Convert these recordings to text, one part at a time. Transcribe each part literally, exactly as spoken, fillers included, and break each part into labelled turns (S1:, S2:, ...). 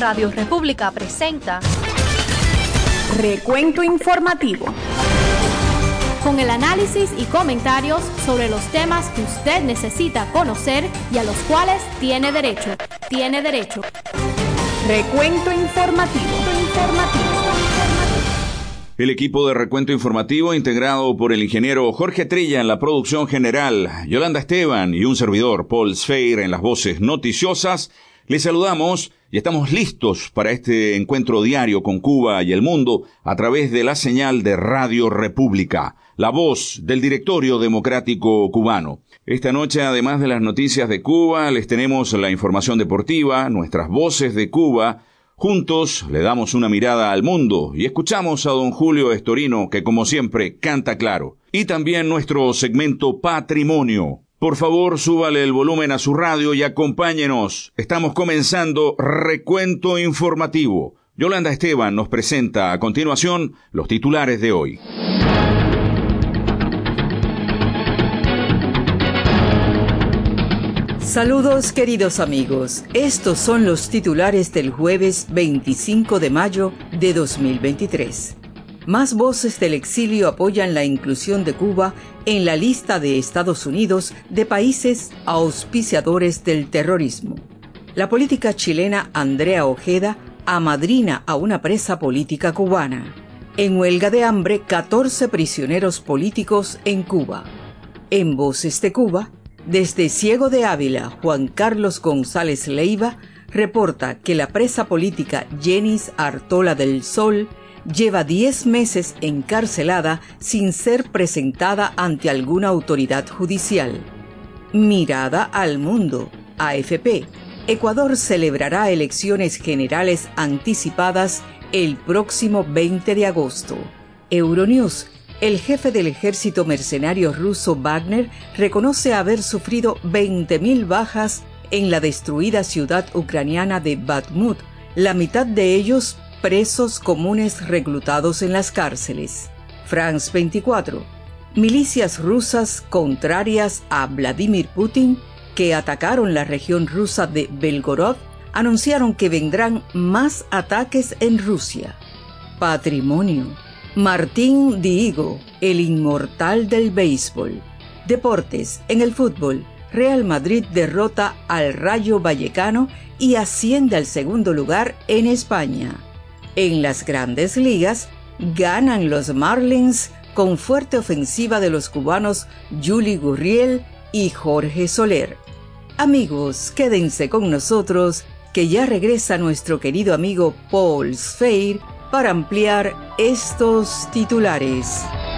S1: Radio República presenta
S2: Recuento Informativo,
S1: con el análisis y comentarios sobre los temas que usted necesita conocer y a los cuales tiene derecho. Tiene derecho.
S2: Recuento Informativo. Informativo.
S3: El equipo de Recuento Informativo, integrado por el ingeniero Jorge Trilla en la producción general, Yolanda Esteban y un servidor, Paul Sfeir, en las voces noticiosas, les saludamos y estamos listos para este encuentro diario con Cuba y el mundo a través de la señal de Radio República, la voz del Directorio Democrático Cubano. Esta noche, además de las noticias de Cuba, les tenemos la información deportiva, nuestras voces de Cuba. Juntos le damos una mirada al mundo y escuchamos a don Julio Estorino, que como siempre canta claro. Y también nuestro segmento Patrimonio. Por favor, súbale el volumen a su radio y acompáñenos. Estamos comenzando Recuento Informativo. Yolanda Esteban nos presenta a continuación los titulares de hoy.
S4: Saludos, queridos amigos. Estos son los titulares del jueves veinticinco de mayo de dos mil veintitrés. Más voces del exilio apoyan la inclusión de Cuba en la lista de Estados Unidos de países auspiciadores del terrorismo. La política chilena Andrea Ojeda amadrina a una presa política cubana. En huelga de hambre, catorce prisioneros políticos en Cuba. En Voces de Cuba, desde Ciego de Ávila, Juan Carlos González Leiva reporta que la presa política Jenis Artola del Sol lleva diez meses encarcelada sin ser presentada ante alguna autoridad judicial. Mirada al mundo. A F P. Ecuador celebrará elecciones generales anticipadas el próximo veinte de agosto. Euronews. El jefe del ejército mercenario ruso Wagner reconoce haber sufrido veinte mil bajas en la destruida ciudad ucraniana de Bakhmut, la mitad de ellos presos comunes reclutados en las cárceles. France veinticuatro. Milicias rusas contrarias a Vladimir Putin, que atacaron la región rusa de Belgorod, anunciaron que vendrán más ataques en Rusia. Patrimonio. Martín Dihigo, el inmortal del béisbol. Deportes. En el fútbol, Real Madrid derrota al Rayo Vallecano y asciende al segundo lugar en España. En las grandes ligas, ganan los Marlins con fuerte ofensiva de los cubanos Yuli Gurriel y Jorge Soler. Amigos, quédense con nosotros, que ya regresa nuestro querido amigo Paul Sfeir para ampliar estos titulares.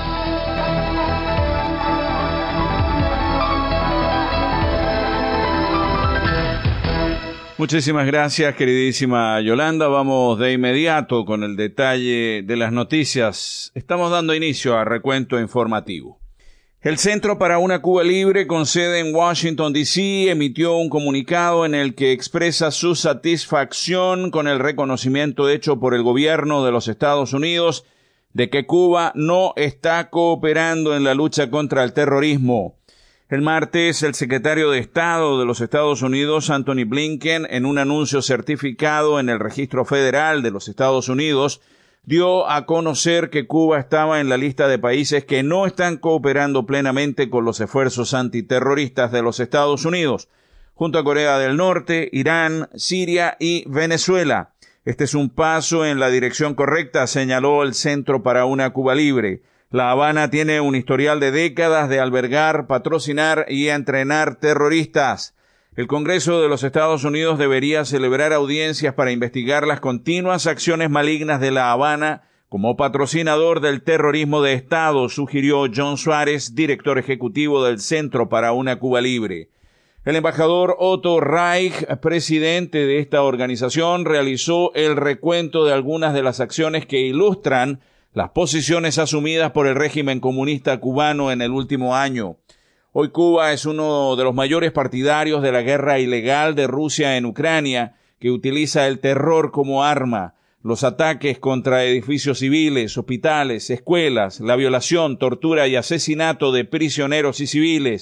S3: Muchísimas gracias, queridísima Yolanda. Vamos de inmediato con el detalle de las noticias. Estamos dando inicio a Recuento Informativo. El Centro para una Cuba Libre, con sede en Washington, D C, emitió un comunicado en el que expresa su satisfacción con el reconocimiento hecho por el gobierno de los Estados Unidos de que Cuba no está cooperando en la lucha contra el terrorismo. El martes, el secretario de Estado de los Estados Unidos, Anthony Blinken, en un anuncio certificado en el Registro Federal de los Estados Unidos, dio a conocer que Cuba estaba en la lista de países que no están cooperando plenamente con los esfuerzos antiterroristas de los Estados Unidos, junto a Corea del Norte, Irán, Siria y Venezuela. Este es un paso en la dirección correcta, señaló el Centro para una Cuba Libre. La Habana tiene un historial de décadas de albergar, patrocinar y entrenar terroristas. El Congreso de los Estados Unidos debería celebrar audiencias para investigar las continuas acciones malignas de La Habana como patrocinador del terrorismo de Estado, sugirió John Suárez, director ejecutivo del Centro para una Cuba Libre. El embajador Otto Reich, presidente de esta organización, realizó el recuento de algunas de las acciones que ilustran las posiciones asumidas por el régimen comunista cubano en el último año. Hoy Cuba es uno de los mayores partidarios de la guerra ilegal de Rusia en Ucrania, que utiliza el terror como arma, los ataques contra edificios civiles, hospitales, escuelas, la violación, tortura y asesinato de prisioneros y civiles,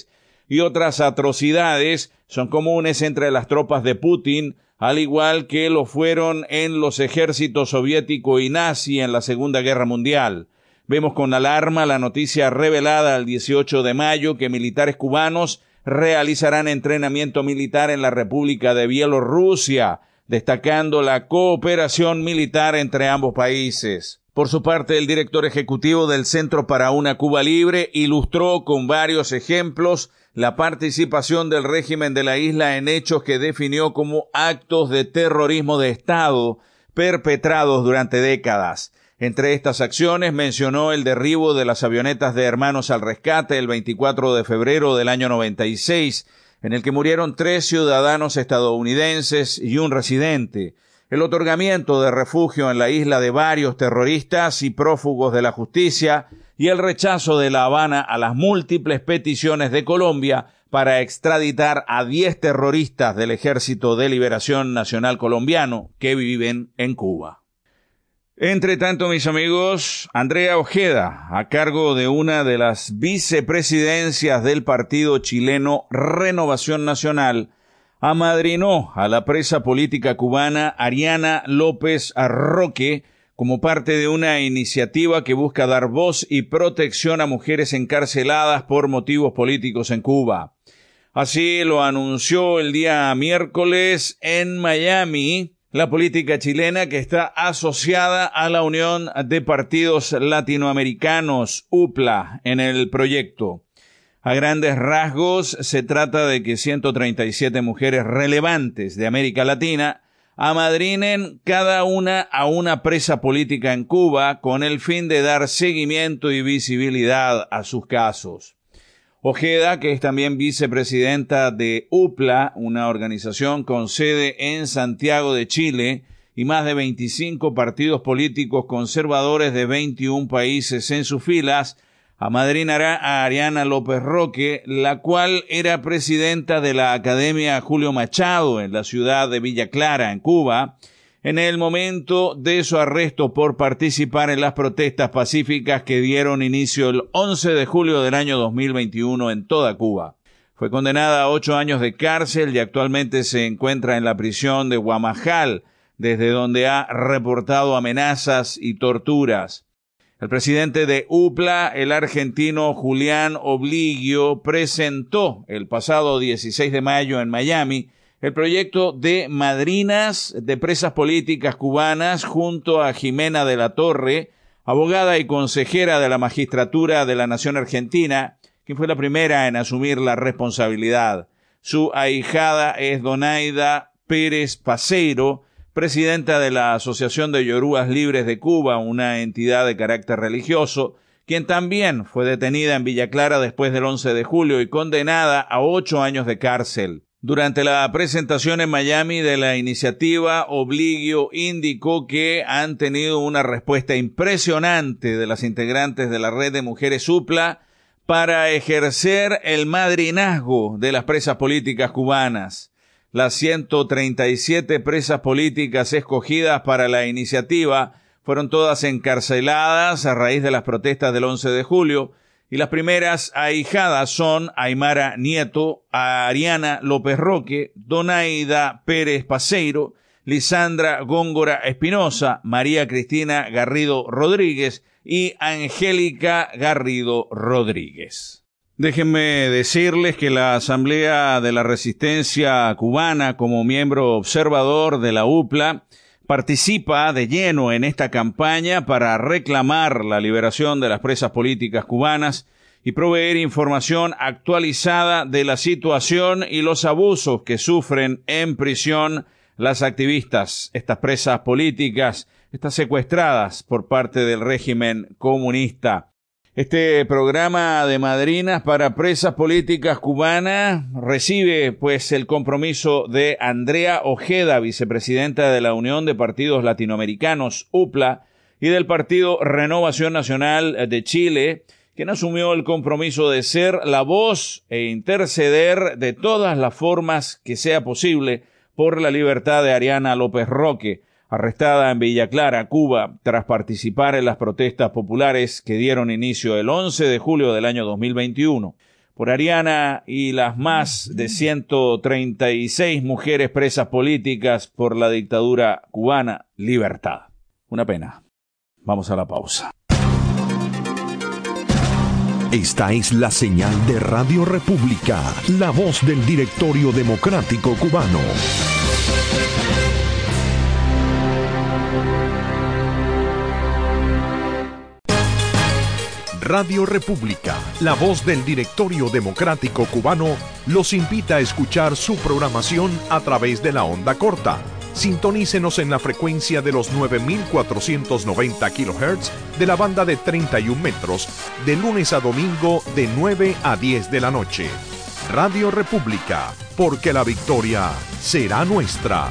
S3: y otras atrocidades son comunes entre las tropas de Putin, al igual que lo fueron en los ejércitos soviético y nazi en la Segunda Guerra Mundial. Vemos con alarma la noticia revelada el dieciocho de mayo que militares cubanos realizarán entrenamiento militar en la República de Bielorrusia, destacando la cooperación militar entre ambos países. Por su parte, el director ejecutivo del Centro para una Cuba Libre ilustró con varios ejemplos la participación del régimen de la isla en hechos que definió como actos de terrorismo de Estado perpetrados durante décadas. Entre estas acciones mencionó el derribo de las avionetas de Hermanos al Rescate el veinticuatro de febrero del año noventa y seis, en el que murieron tres ciudadanos estadounidenses y un residente, el otorgamiento de refugio en la isla de varios terroristas y prófugos de la justicia y el rechazo de La Habana a las múltiples peticiones de Colombia para extraditar a diez terroristas del Ejército de Liberación Nacional colombiano que viven en Cuba. Entre tanto, mis amigos, Andrea Ojeda, a cargo de una de las vicepresidencias del partido chileno Renovación Nacional, amadrinó a la presa política cubana Ariana López Roque como parte de una iniciativa que busca dar voz y protección a mujeres encarceladas por motivos políticos en Cuba. Así lo anunció el día miércoles en Miami la política chilena, que está asociada a la Unión de Partidos Latinoamericanos, U P L A, en el proyecto. A grandes rasgos, se trata de que ciento treinta y siete mujeres relevantes de América Latina amadrinen cada una a una presa política en Cuba con el fin de dar seguimiento y visibilidad a sus casos. Ojeda, que es también vicepresidenta de U P L A, una organización con sede en Santiago de Chile y más de veinticinco partidos políticos conservadores de veintiún países en sus filas, amadrinará a Ariana López Roque, la cual era presidenta de la Academia Julio Machado en la ciudad de Villa Clara, en Cuba, en el momento de su arresto por participar en las protestas pacíficas que dieron inicio el once de julio del año dos mil veintiuno en toda Cuba. Fue condenada a ocho años de cárcel y actualmente se encuentra en la prisión de Guamajal, desde donde ha reportado amenazas y torturas. El presidente de U P L A, el argentino Julián Obligio, presentó el pasado dieciséis de mayo en Miami el proyecto de madrinas de presas políticas cubanas junto a Jimena de la Torre, abogada y consejera de la magistratura de la Nación Argentina, quien fue la primera en asumir la responsabilidad. Su ahijada es Donaida Pérez Paseiro, presidenta de la Asociación de Yorubas Libres de Cuba, una entidad de carácter religioso, quien también fue detenida en Villa Clara después del once de julio y condenada a ocho años de cárcel. Durante la presentación en Miami de la iniciativa, Obligio indicó que han tenido una respuesta impresionante de las integrantes de la red de mujeres U P L A para ejercer el madrinazgo de las presas políticas cubanas. Las ciento treinta y siete presas políticas escogidas para la iniciativa fueron todas encarceladas a raíz de las protestas del once de julio, y las primeras ahijadas son Aymara Nieto, Ariana López Roque, Donaida Pérez Paseiro, Lisandra Góngora Espinosa, María Cristina Garrido Rodríguez y Angélica Garrido Rodríguez. Déjenme decirles que la Asamblea de la Resistencia Cubana, como miembro observador de la U P L A, participa de lleno en esta campaña para reclamar la liberación de las presas políticas cubanas y proveer información actualizada de la situación y los abusos que sufren en prisión las activistas, estas presas políticas, estas secuestradas por parte del régimen comunista. Este programa de madrinas para presas políticas cubanas recibe pues el compromiso de Andrea Ojeda, vicepresidenta de la Unión de Partidos Latinoamericanos, U P L A, y del Partido Renovación Nacional de Chile, quien asumió el compromiso de ser la voz e interceder de todas las formas que sea posible por la libertad de Ariana López Roque, arrestada en Villa Clara, Cuba, tras participar en las protestas populares que dieron inicio el once de julio del año dos mil veintiuno. por Ariana y las más de ciento treinta y seis mujeres presas políticas por la dictadura cubana. Libertad. Una pena. Vamos a la pausa.
S5: Esta es la señal de Radio República, la voz del Directorio Democrático Cubano. Radio República, la voz del Directorio Democrático Cubano, los invita a escuchar su programación a través de la onda corta. Sintonícenos en la frecuencia de los nueve mil cuatrocientos noventa kilohertz de la banda de treinta y un metros, de lunes a domingo de nueve a diez de la noche. Radio República, porque la victoria será nuestra.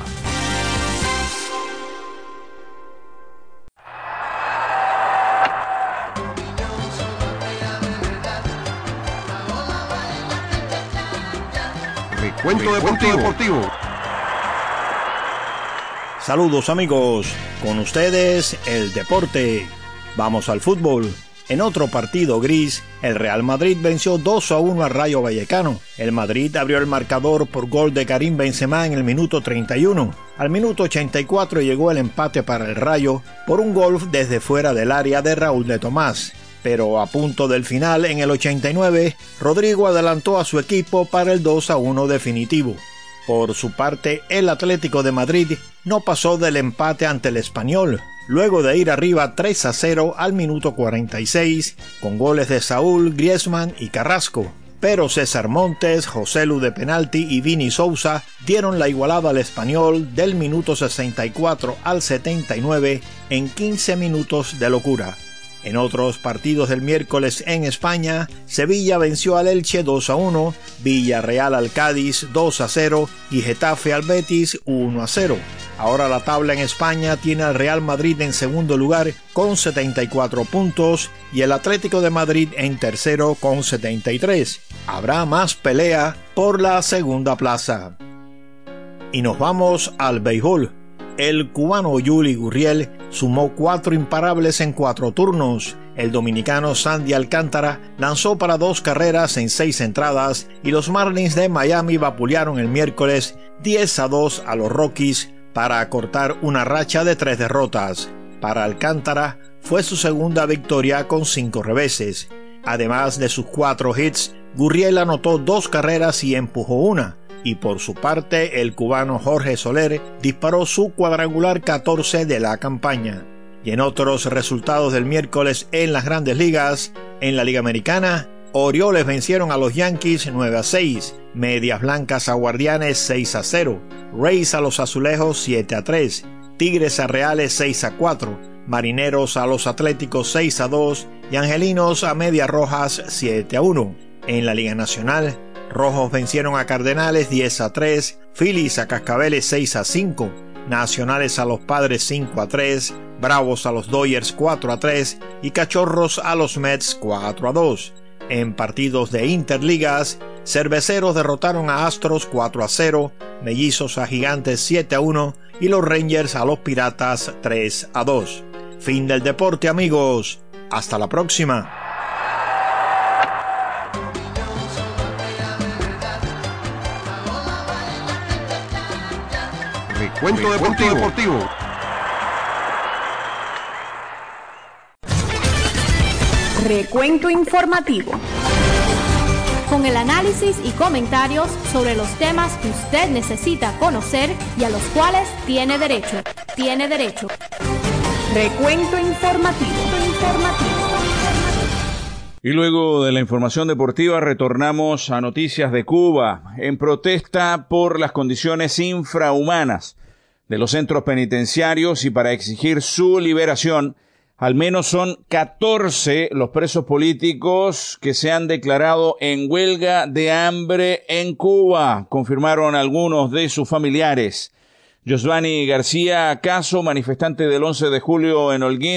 S6: Recuento deportivo. deportivo.
S7: Saludos amigos, con ustedes el deporte. Vamos al fútbol. En otro partido gris, el Real Madrid venció dos a uno al Rayo Vallecano. El Madrid abrió el marcador por gol de Karim Benzema en el minuto treinta y uno. Al minuto ochenta y cuatro llegó el empate para el Rayo por un gol desde fuera del área de Raúl de Tomás. Pero a punto del final, en el ochenta y nueve, Rodrigo adelantó a su equipo para el dos a uno definitivo. Por su parte, el Atlético de Madrid no pasó del empate ante el Español, luego de ir arriba tres a cero al minuto cuarenta y seis, con goles de Saúl, Griezmann y Carrasco. Pero César Montes, José Lu de penalti y Vini Sousa dieron la igualada al Español del minuto sesenta y cuatro al setenta y nueve en quince minutos de locura. En otros partidos del miércoles en España, Sevilla venció al Elche dos a uno, Villarreal al Cádiz dos a cero y Getafe al Betis uno a cero. Ahora la tabla en España tiene al Real Madrid en segundo lugar con setenta y cuatro puntos y el Atlético de Madrid en tercero con setenta y tres. Habrá más pelea por la segunda plaza. Y nos vamos al béisbol. El cubano Yuli Gurriel sumó cuatro imparables en cuatro turnos. El dominicano Sandy Alcántara lanzó para dos carreras en seis entradas y los Marlins de Miami vapulearon el miércoles diez a dos a los Rockies para acortar una racha de tres derrotas. Para Alcántara fue su segunda victoria con cinco reveses. Además de sus cuatro hits, Gurriel anotó dos carreras y empujó una. Y por su parte, el cubano Jorge Soler disparó su cuadrangular catorce de la campaña. Y en otros resultados del miércoles en las Grandes Ligas, en la Liga Americana, Orioles vencieron a los Yankees nueve a seis, Medias Blancas a Guardianes seis a cero, Rays a los Azulejos siete a tres, Tigres a Reales seis a cuatro, Marineros a los Atléticos seis a dos y Angelinos a Medias Rojas siete a uno. En la Liga Nacional, Rojos vencieron a Cardenales diez a tres, Phillies a Cascabeles seis a cinco, Nacionales a los Padres cinco a tres, Bravos a los Dodgers cuatro a tres y Cachorros a los Mets cuatro a dos. En partidos de Interligas, Cerveceros derrotaron a Astros cuatro a cero, Mellizos a Gigantes siete a uno y los Rangers a los Piratas tres a dos. Fin del deporte, amigos. Hasta la próxima.
S6: Recuento deportivo. deportivo.
S2: Recuento informativo.
S1: Con el análisis y comentarios sobre los temas que usted necesita conocer y a los cuales tiene derecho. Tiene derecho.
S2: Recuento informativo. Informativo.
S3: Y luego de la información deportiva retornamos a noticias de Cuba en protesta por las condiciones infrahumanas de los centros penitenciarios y para exigir su liberación. Al menos son catorce los presos políticos que se han declarado en huelga de hambre en Cuba, confirmaron algunos de sus familiares. Josvani García Caso, manifestante del once de julio en Holguín,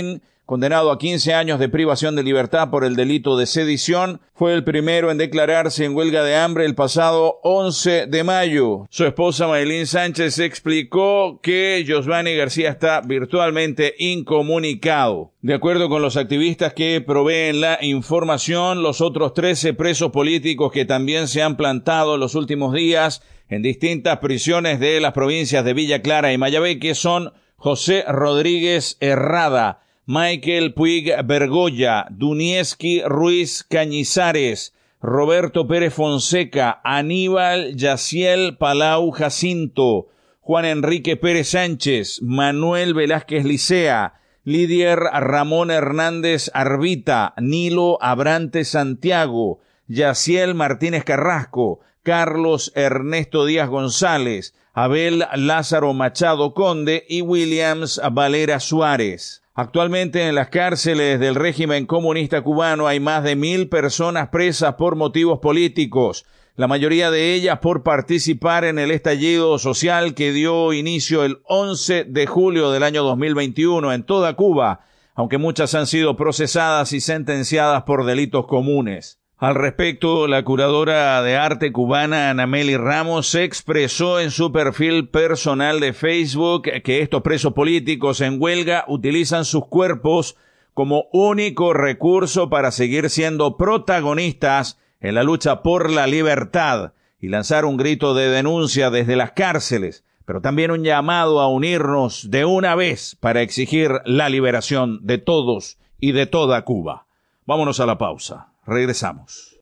S3: condenado a quince años de privación de libertad por el delito de sedición, fue el primero en declararse en huelga de hambre el pasado once de mayo. Su esposa Maylin Sánchez explicó que Josvani García está virtualmente incomunicado. De acuerdo con los activistas que proveen la información, los otros trece presos políticos que también se han plantado en los últimos días en distintas prisiones de las provincias de Villa Clara y Mayabeque son José Rodríguez Herrada, Michael Puig Bergoya, Dunieski Ruiz Cañizares, Roberto Pérez Fonseca, Aníbal Yaciel Palau Jacinto, Juan Enrique Pérez Sánchez, Manuel Velázquez Licea, Lidier Ramón Hernández Arbita, Nilo Abrante Santiago, Yaciel Martínez Carrasco, Carlos Ernesto Díaz González, Abel Lázaro Machado Conde y Williams Valera Suárez. Actualmente en las cárceles del régimen comunista cubano hay más de mil personas presas por motivos políticos, la mayoría de ellas por participar en el estallido social que dio inicio el once de julio del año dos mil veintiuno en toda Cuba, aunque muchas han sido procesadas y sentenciadas por delitos comunes. Al respecto, la curadora de arte cubana Anameli Ramos se expresó en su perfil personal de Facebook que estos presos políticos en huelga utilizan sus cuerpos como único recurso para seguir siendo protagonistas en la lucha por la libertad y lanzar un grito de denuncia desde las cárceles, pero también un llamado a unirnos de una vez para exigir la liberación de todos y de toda Cuba. Vámonos a la pausa. Regresamos.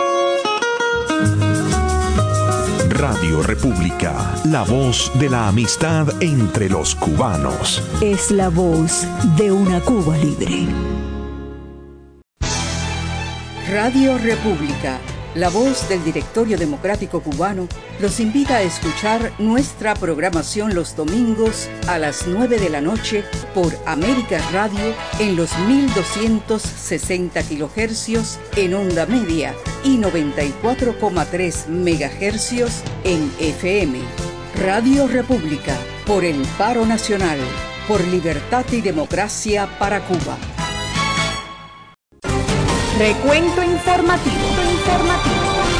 S5: Radio República, la voz de la amistad entre los cubanos.
S8: Es la voz de una Cuba libre.
S4: Radio República, la voz del Directorio Democrático Cubano, los invita a escuchar nuestra programación los domingos a las nueve de la noche por América Radio en los mil doscientos sesenta kilohercios en onda media y noventa y cuatro coma tres megahercios en F M. Radio República, por el paro nacional, por libertad y democracia para Cuba.
S2: Recuento informativo. informativo.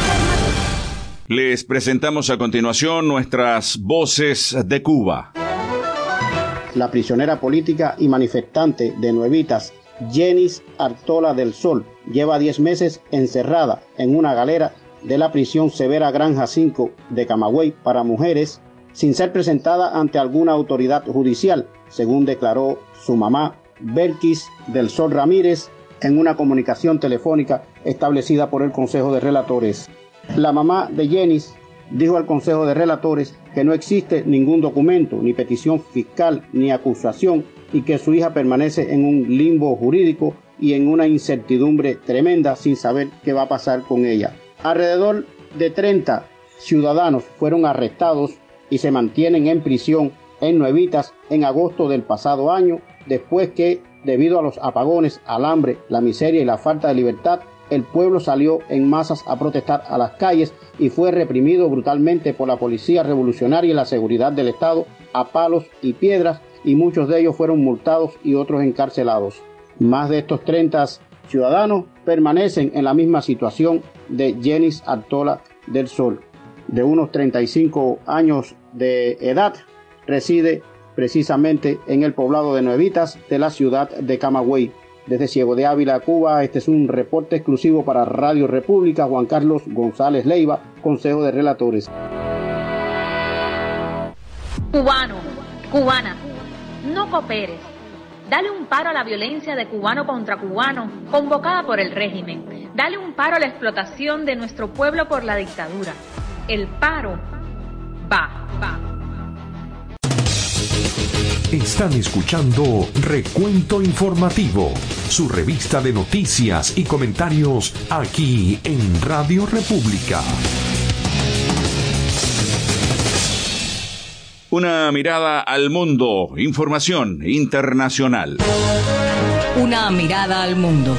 S3: Les presentamos a continuación nuestras voces de Cuba.
S9: La prisionera política y manifestante de Nuevitas, Jenis Artola del Sol, lleva diez meses encerrada en una galera de la prisión Severa Granja cinco de Camagüey para mujeres, sin ser presentada ante alguna autoridad judicial, según declaró su mamá, Belkis del Sol Ramírez, en una comunicación telefónica establecida por el Consejo de Relatores. La mamá de Jenis dijo al Consejo de Relatores que no existe ningún documento, ni petición fiscal, ni acusación, y que su hija permanece en un limbo jurídico y en una incertidumbre tremenda sin saber qué va a pasar con ella. Alrededor de treinta ciudadanos fueron arrestados y se mantienen en prisión en Nuevitas en agosto del pasado año, después que, debido a los apagones, al hambre, la miseria y la falta de libertad, el pueblo salió en masas a protestar a las calles y fue reprimido brutalmente por la policía revolucionaria y la seguridad del Estado a palos y piedras, y muchos de ellos fueron multados y otros encarcelados. Más de estos treinta ciudadanos permanecen en la misma situación de Jenis Artola del Sol. De unos treinta y cinco años de edad, reside precisamente en el poblado de Nuevitas de la ciudad de Camagüey. Desde Ciego de Ávila, Cuba, este es un reporte exclusivo para Radio República. Juan Carlos González Leiva, Consejo de Relatores.
S10: Cubano, cubana, no cooperes. Dale un paro a la violencia de cubano contra cubano convocada por el régimen. Dale un paro a la explotación de nuestro pueblo por la dictadura. El paro va, va.
S5: Están escuchando Recuento Informativo, su revista de noticias y comentarios aquí en Radio República.
S3: Una mirada al mundo, información internacional.
S11: Una mirada al mundo.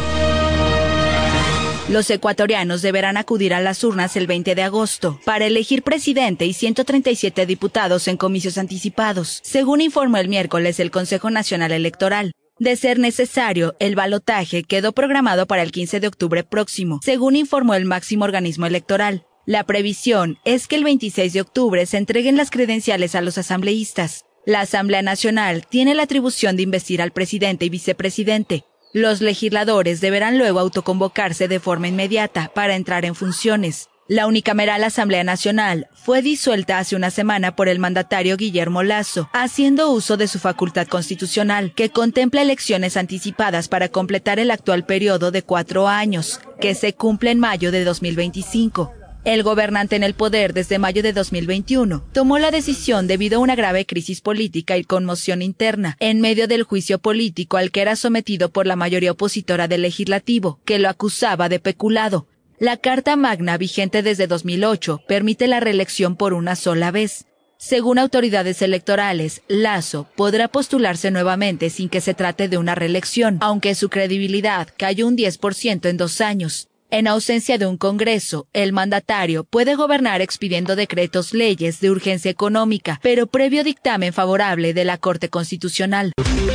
S11: Los ecuatorianos deberán acudir a las urnas el veinte de agosto para elegir presidente y ciento treinta y siete diputados en comicios anticipados, según informó el miércoles el Consejo Nacional Electoral. De ser necesario, el balotaje quedó programado para el quince de octubre próximo, según informó el máximo organismo electoral. La previsión es que el veintiséis de octubre se entreguen las credenciales a los asambleístas. La Asamblea Nacional tiene la atribución de investir al presidente y vicepresidente. Los legisladores deberán luego autoconvocarse de forma inmediata para entrar en funciones. La unicameral Asamblea Nacional fue disuelta hace una semana por el mandatario Guillermo Lasso, haciendo uso de su facultad constitucional, que contempla elecciones anticipadas para completar el actual periodo de cuatro años, que se cumple en mayo de dos mil veinticinco. El gobernante en el poder desde mayo de dos mil veintiuno tomó la decisión debido a una grave crisis política y conmoción interna, en medio del juicio político al que era sometido por la mayoría opositora del legislativo, que lo acusaba de peculado. La Carta Magna, vigente desde dos mil ocho, permite la reelección por una sola vez. Según autoridades electorales, Lasso podrá postularse nuevamente sin que se trate de una reelección, aunque su credibilidad cayó un diez por ciento en dos años. En ausencia de un Congreso, el mandatario puede gobernar expidiendo decretos leyes de urgencia económica, pero previo dictamen favorable de la Corte Constitucional.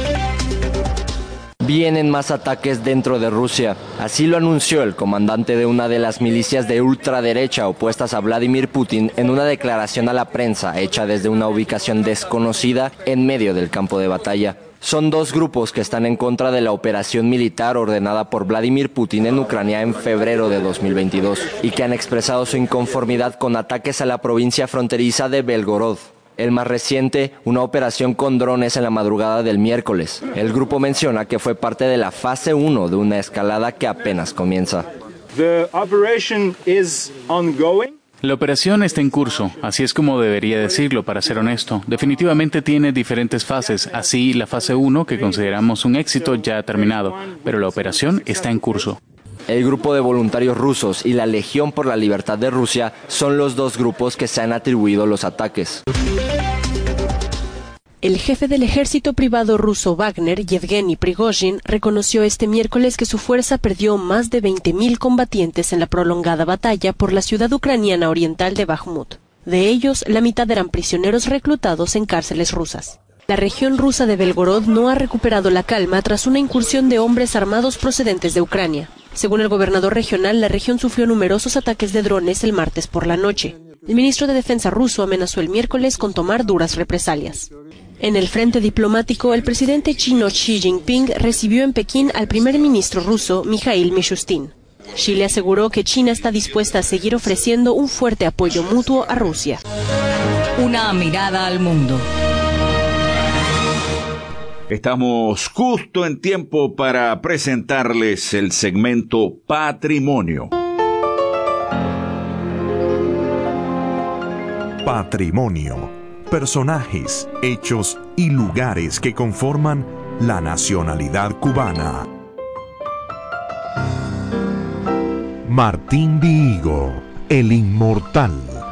S12: Vienen más ataques dentro de Rusia. Así lo anunció el comandante de una de las milicias de ultraderecha opuestas a Vladimir Putin en una declaración a la prensa hecha desde una ubicación desconocida en medio del campo de batalla. Son dos grupos que están en contra de la operación militar ordenada por Vladimir Putin en Ucrania en febrero de dos mil veintidós y que han expresado su inconformidad con ataques a la provincia fronteriza de Belgorod. El más reciente, una operación con drones en la madrugada del miércoles. El grupo menciona que fue parte de la fase uno de una escalada que apenas comienza.
S13: The operation is ongoing.
S14: La operación está en curso, así es como debería decirlo, para ser honesto. Definitivamente tiene diferentes fases, así la fase uno, que consideramos un éxito, ya ha terminado, pero la operación está en curso.
S12: El grupo de voluntarios rusos y la Legión por la Libertad de Rusia son los dos grupos que se han atribuido los ataques.
S15: El jefe del ejército privado ruso Wagner, Yevgeny Prigozhin, reconoció este miércoles que su fuerza perdió más de veinte mil combatientes en la prolongada batalla por la ciudad ucraniana oriental de Bakhmut. De ellos, la mitad eran prisioneros reclutados en cárceles rusas. La región rusa de Belgorod no ha recuperado la calma tras una incursión de hombres armados procedentes de Ucrania. Según el gobernador regional, la región sufrió numerosos ataques de drones el martes por la noche. El ministro de Defensa ruso amenazó el miércoles con tomar duras represalias. En el frente diplomático, el presidente chino Xi Jinping recibió en Pekín al primer ministro ruso Mikhail Mishustin. Xi le aseguró que China está dispuesta a seguir ofreciendo un fuerte apoyo mutuo a Rusia.
S8: Una mirada al mundo.
S3: Estamos justo en tiempo para presentarles el segmento Patrimonio.
S5: Patrimonio. Personajes, hechos y lugares que conforman la nacionalidad cubana. Martín Dihigo, el inmortal.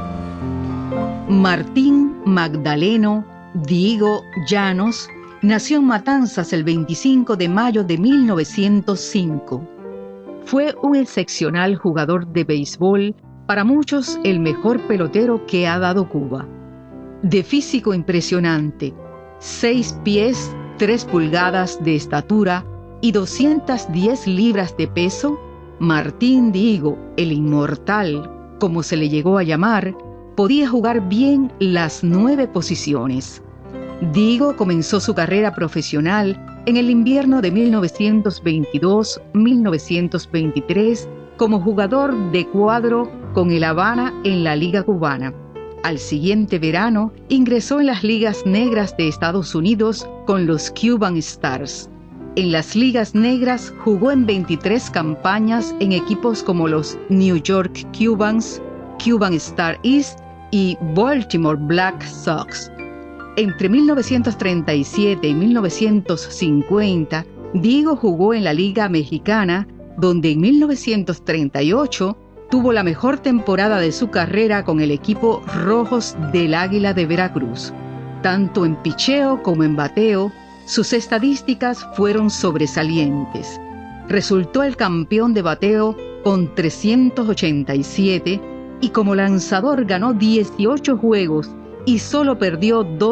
S16: Martín Magdaleno Dihigo Llanos nació en Matanzas el veinticinco de mayo de mil novecientos cinco. Fue un excepcional jugador de béisbol, para muchos el mejor pelotero que ha dado Cuba. De físico impresionante, seis pies, tres pulgadas de estatura y doscientas diez libras de peso, Martín Dihigo, el inmortal, como se le llegó a llamar, podía jugar bien las nueve posiciones. Dihigo comenzó su carrera profesional en el invierno de mil novecientos veintidós a mil novecientos veintitrés como jugador de cuadro con el Habana en la Liga Cubana. Al siguiente verano, ingresó en las ligas negras de Estados Unidos con los Cuban Stars. En las ligas negras jugó en veintitrés campañas en equipos como los New York Cubans, Cuban Star East y Baltimore Black Sox. Entre mil novecientos treinta y siete y mil novecientos cincuenta, Dihigo jugó en la Liga Mexicana, donde en mil novecientos treinta y ocho tuvo la mejor temporada de su carrera con el equipo Rojos del Águila de Veracruz. Tanto en picheo como en bateo, sus estadísticas fueron sobresalientes. Resultó el campeón de bateo con trescientos ochenta y siete y como lanzador ganó dieciocho juegos y solo perdió dos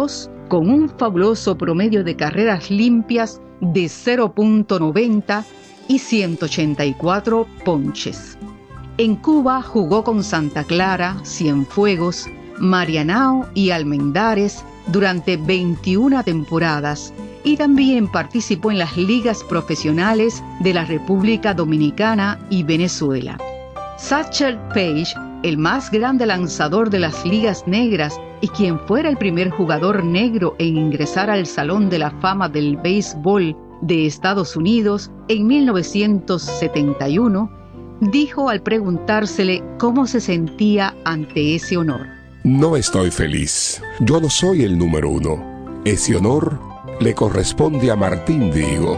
S16: con un fabuloso promedio de carreras limpias de cero punto noventa y ciento ochenta y cuatro ponches. En Cuba jugó con Santa Clara, Cienfuegos, Marianao y Almendares durante veintiuna temporadas y también participó en las ligas profesionales de la República Dominicana y Venezuela. Satchel Paige, el más grande lanzador de las ligas negras y quien fuera el primer jugador negro en ingresar al Salón de la Fama del Béisbol de Estados Unidos en mil novecientos setenta y uno, dijo al preguntársele cómo se sentía ante ese honor:
S17: No estoy feliz. Yo no soy el número uno. Ese honor le corresponde a Martín Digo.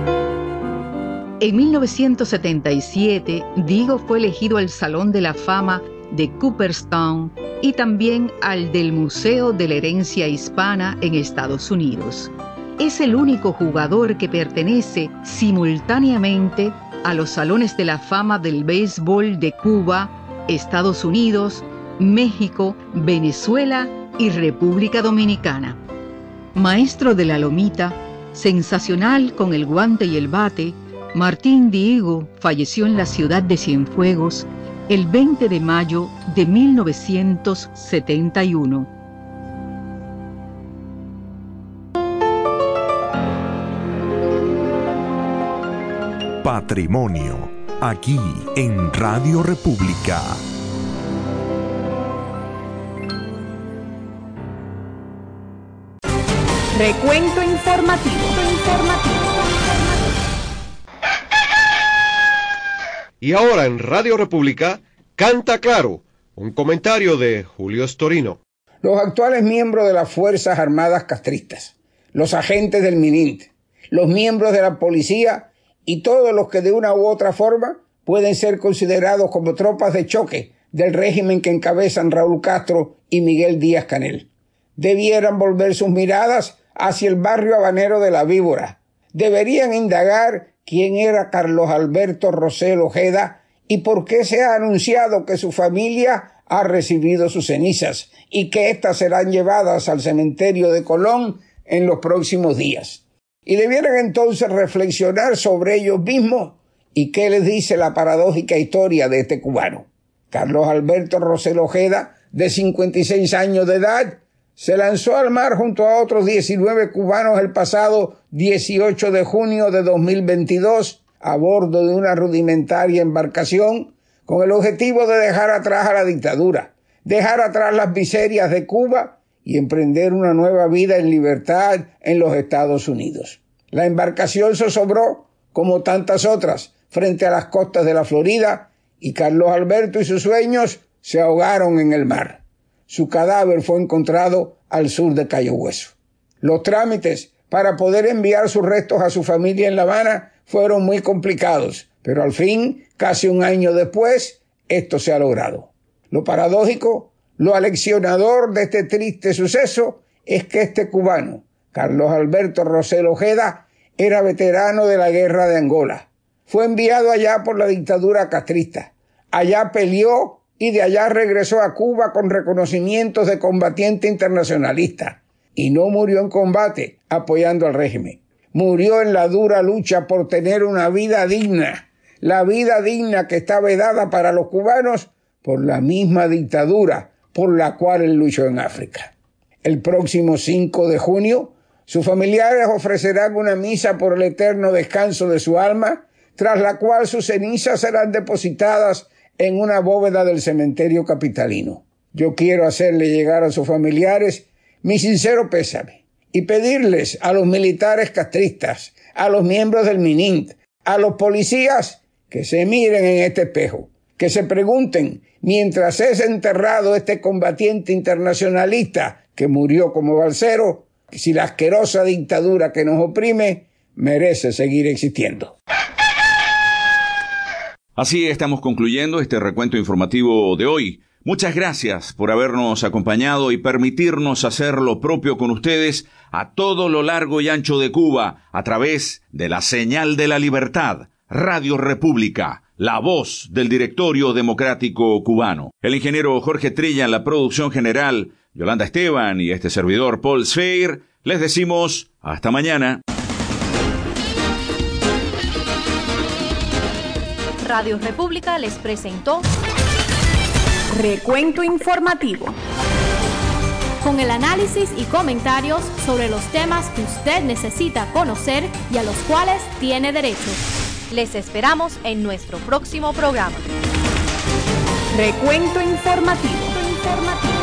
S16: En mil novecientos setenta y siete, Digo fue elegido al Salón de la Fama de Cooperstown y también al del Museo de la Herencia Hispana en Estados Unidos. Es el único jugador que pertenece simultáneamente a los Salones de la Fama del Béisbol de Cuba, Estados Unidos, México, Venezuela y República Dominicana. Maestro de la lomita, sensacional con el guante y el bate, Martín Diego falleció en la ciudad de Cienfuegos el veinte de mayo de mil novecientos setenta y uno.
S5: Patrimonio, aquí en Radio República.
S2: Recuento informativo.
S6: Y ahora en Radio República, Canta Claro, un comentario de Julio Storino.
S18: Los actuales miembros de las Fuerzas Armadas castristas, los agentes del MININT, los miembros de la policía y todos los que de una u otra forma pueden ser considerados como tropas de choque del régimen que encabezan Raúl Castro y Miguel Díaz-Canel, debieran volver sus miradas hacia el barrio habanero de La Víbora. Deberían indagar quién era Carlos Alberto Rosell Ojeda y por qué se ha anunciado que su familia ha recibido sus cenizas y que éstas serán llevadas al cementerio de Colón en los próximos días. Y debieran entonces reflexionar sobre ellos mismos y qué les dice la paradójica historia de este cubano. Carlos Alberto Rosell Ojeda, de cincuenta y seis años de edad, se lanzó al mar junto a otros diecinueve cubanos el pasado dieciocho de junio de dos mil veintidós a bordo de una rudimentaria embarcación con el objetivo de dejar atrás a la dictadura, dejar atrás las miserias de Cuba y emprender una nueva vida en libertad en los Estados Unidos. La embarcación zozobró, como tantas otras, frente a las costas de la Florida y Carlos Alberto y sus sueños se ahogaron en el mar. Su cadáver fue encontrado al sur de Cayo Hueso. Los trámites para poder enviar sus restos a su familia en La Habana fueron muy complicados, pero al fin, casi un año después, esto se ha logrado. Lo paradójico, lo aleccionador de este triste suceso es que este cubano, Carlos Alberto Rosell Ojeda, era veterano de la guerra de Angola. Fue enviado allá por la dictadura castrista. Allá peleó y de allá regresó a Cuba con reconocimientos de combatiente internacionalista. Y no murió en combate apoyando al régimen. Murió en la dura lucha por tener una vida digna. La vida digna que está vedada para los cubanos por la misma dictadura por la cual él luchó en África. El próximo cinco de junio, sus familiares ofrecerán una misa por el eterno descanso de su alma, tras la cual sus cenizas serán depositadas en una bóveda del cementerio capitalino. Yo quiero hacerle llegar a sus familiares mi sincero pésame y pedirles a los militares castristas, a los miembros del MININT, a los policías que se miren en este espejo, que se pregunten mientras es enterrado este combatiente internacionalista que murió como balsero, si la asquerosa dictadura que nos oprime merece seguir existiendo.
S3: Así estamos concluyendo este recuento informativo de hoy. Muchas gracias por habernos acompañado y permitirnos hacer lo propio con ustedes a todo lo largo y ancho de Cuba a través de la señal de la libertad, Radio República, la voz del Directorio Democrático Cubano. El ingeniero Jorge Trilla en la producción general, Yolanda Esteban y este servidor Paul Sfeir, les decimos hasta mañana.
S1: Radio República les presentó
S2: Recuento Informativo,
S1: con el análisis y comentarios sobre los temas que usted necesita conocer y a los cuales tiene derecho. Les esperamos en nuestro próximo programa.
S2: Recuento Informativo. Informativo.